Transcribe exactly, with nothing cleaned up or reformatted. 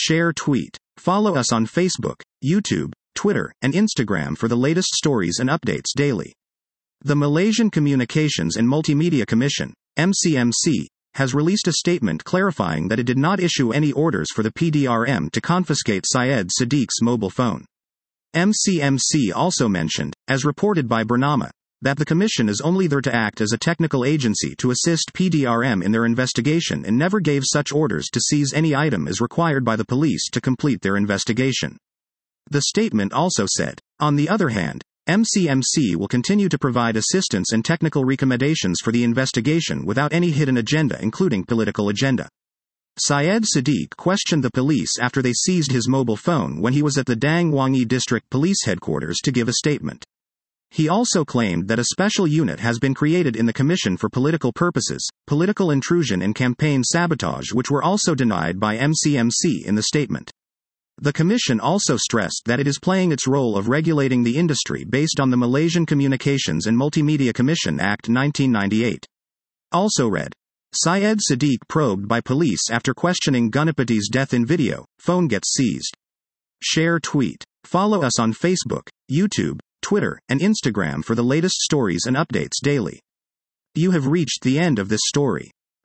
Share tweet. Follow us on Facebook, YouTube, Twitter, and Instagram for the latest stories and updates daily. The Malaysian Communications and Multimedia Commission, M C M C, has released a statement clarifying that it did not issue any orders for the P D R M to confiscate Syed Siddique's mobile phone. M C M C also mentioned, as reported by Bernama, that the Commission is only there to act as a technical agency to assist P D R M in their investigation and never gave such orders to seize any item as required by the police to complete their investigation. The statement also said, on the other hand, M C M C will continue to provide assistance and technical recommendations for the investigation without any hidden agenda, including political agenda. Syed Siddique questioned the police after they seized his mobile phone when he was at the Dang Wangi District Police Headquarters to give a statement. He also claimed that a special unit has been created in the Commission for political purposes, political intrusion and campaign sabotage, which were also denied by M C M C in the statement. The Commission also stressed that it is playing its role of regulating the industry based on the Malaysian Communications and Multimedia Commission Act nineteen ninety-eight. Also read. Syed Siddique probed by police after questioning Ganapati's death in video, phone gets seized. Share tweet. Follow us on Facebook, YouTube, Twitter, and Instagram for the latest stories and updates daily. You have reached the end of this story.